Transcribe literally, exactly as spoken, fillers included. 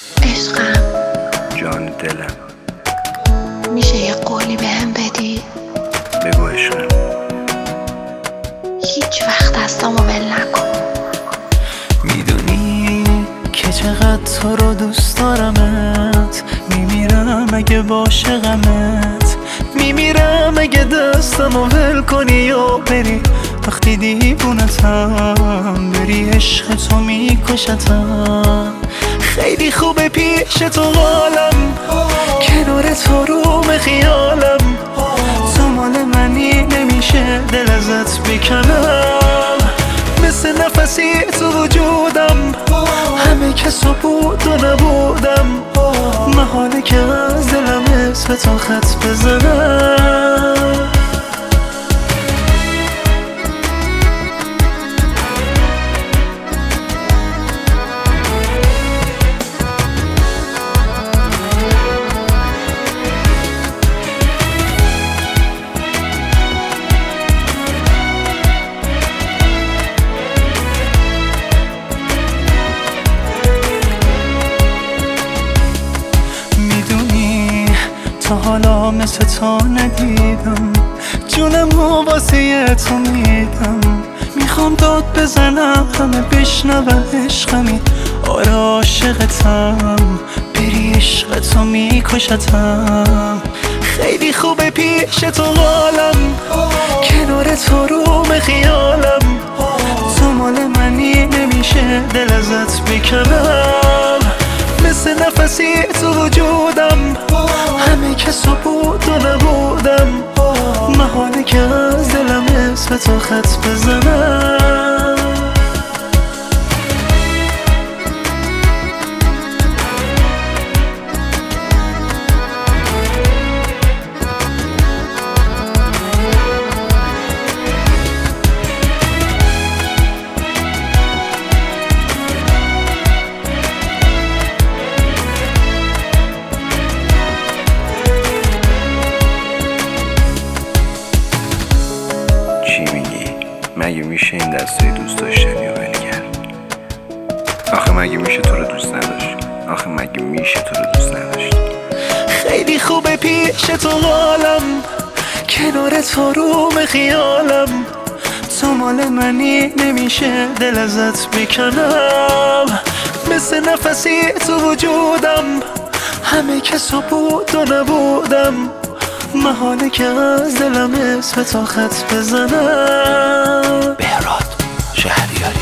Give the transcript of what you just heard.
عشقم، جان دلم، میشه یه قولی بهم بدی؟ بگو عشقم. هیچ وقت دستامو ول نکن. میدونی که چقدر تو رو دوست دارمت، میمیرم اگه عاشقمت، میمیرم اگه دستمو ول کنی یا بری. وقتی دیوونتم بری، عشق تو میکشتم. خیلی خوبه پیش تو حالم، کنار تو روم خیالم. تو مال منی، نمیشه دل ازت بکنم. مثل نفسی تو وجودم، همه کسو بود و نبودم. محاله که از دلم اسم تو خط بزنم. تا حالا مثل تو ندیدم، جونم رو واسه تو میدم. میخوام داد بزنم همه بشنون عشقمی. آره عاشقتم، بری عشق تو میکشتم. خیلی خوبه پیش تو حالم، کنار تو روم خیالم. تو مال منی، نمیشه دل ازت بکنم. مثل نفسی تو وجودم، همه کسو بود و نبودم. محاله که از دلم اسم تو خط بزنم. مگه میشه این دستای دوست داشتنی رو ول کرد؟ آخه مگه میشه تو رو دوست نداشت؟ آخه مگه میشه تو رو دوست نداشت؟ خیلی خوبه پیش تو حالم، کنار تو روم خیالم. تو مال منی، نمیشه دل ازت بکنم. مثل نفسی تو وجودم، همه کسو بود و نبودم. محاله که از دلم اسم تو خط بزنم. بهراد شهریاری.